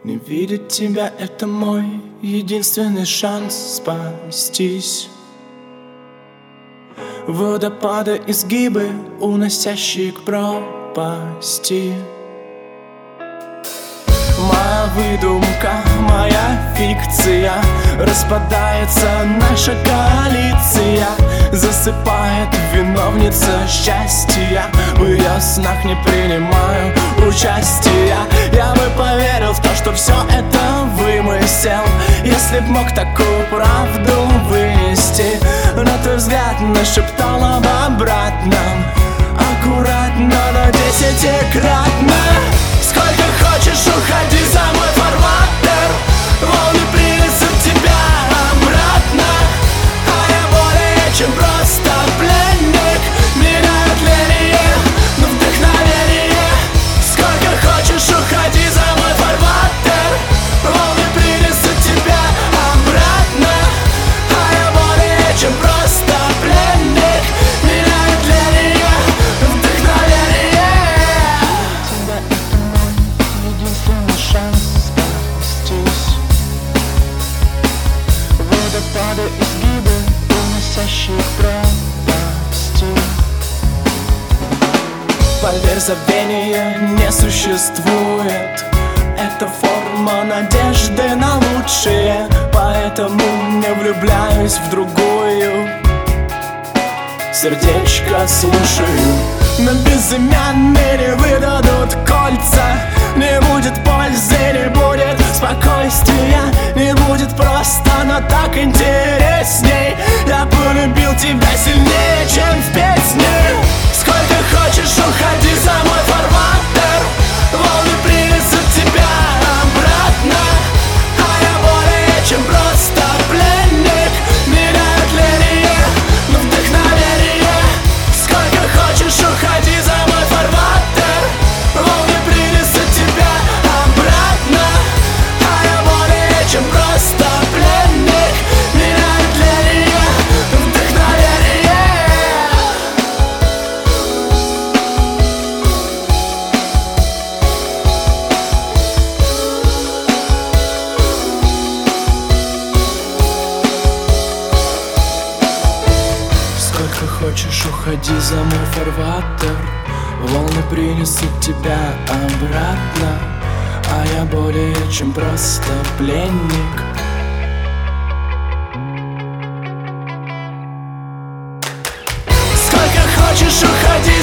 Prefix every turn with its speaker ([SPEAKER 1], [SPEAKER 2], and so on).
[SPEAKER 1] Не видеть тебя — это мой единственный шанс спастись. Водопады, изгибы, уносящие к пропасти. Моя выдумка, моя фикция, распадается наша коалиция. Засыпает виновница счастья, в ее снах не принимаю участия. Я бы поверил в то, что все это вымысел, если б мог такую правду вынести. Но твой взгляд нашептал об обратном, аккуратно, но десятикратно. Сколько хочешь, уходи за мой фарватер, волны принесут тебя обратно. А я более чем просто пленник, меня тление, но вдохновение. Сколько хочешь, уходи за мой фарватер, волны принесут тебя обратно. А я более чем просто пленник, меня тление, вдохновение. Тебя — это мой единственный шанс спастись. Водопады, изгибы, уносящие пропасти. Поверь, забвения не существует, это форма надежды на лучшее. Поэтому не влюбляюсь в другую, сердечко слушаю. Но безымянные не выдадут кольца, не будет пользы, не будет спокойствия, не будет просто, но так интересней. Я полюбил тебя сильнее, чем в песне. Сколько хочешь, уходи за мой фарватер, волны принесут тебя обратно. А я более чем просто пленник, меня тление, но вдохновение. Сколько хочешь, уходи за мой фарватер, волны принесут тебя обратно. А я более чем просто пленник, меня тление, вдохновение. Сколько хочешь, уходи за мой фарватер, волны принесут тебя обратно. А я более чем просто пленник. Сколько хочешь, уходи